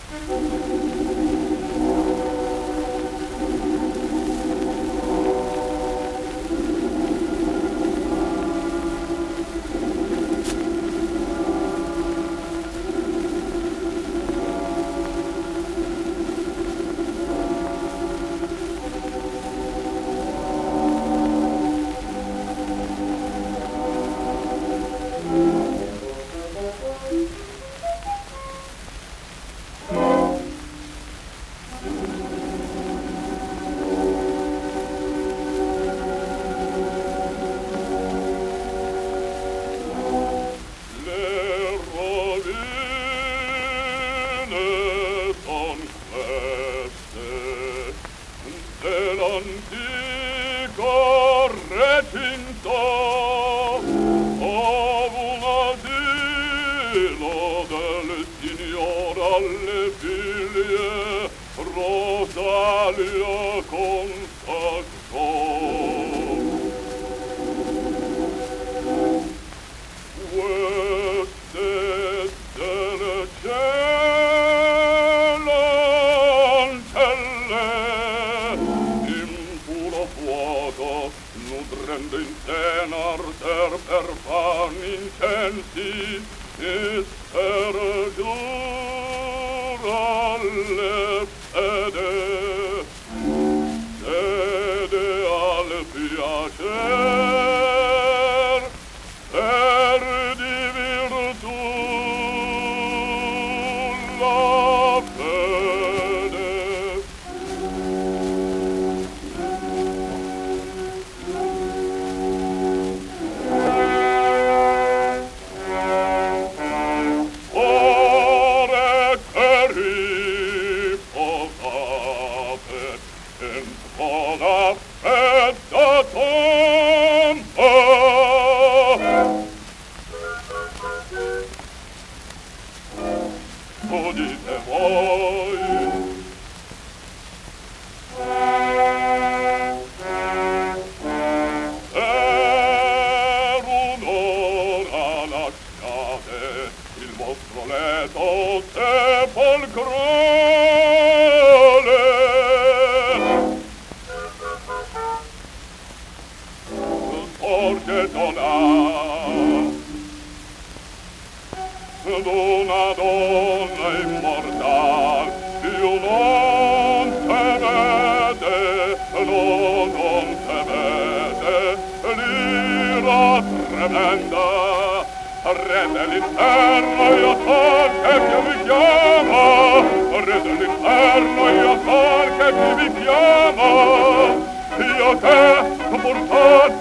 Dell'antico recinto of un asilo del signor alle figlie Rosalia consacrò. Queste del cielo ancelle in puro fuoco nutrendo in seno arder per fan incensi e per giura alle fede al piacer per di virtù la fede. Ore che riposate in buona fetta tomba, udite voi per un'ora lasciate il vostro letto sepolcrale, porgetto là d'una donna immortal più non temete, non temete l'ira tremenda rende l'inferno io sol che vi chiama, rende l'inferno io sol che vi chiama, io te portato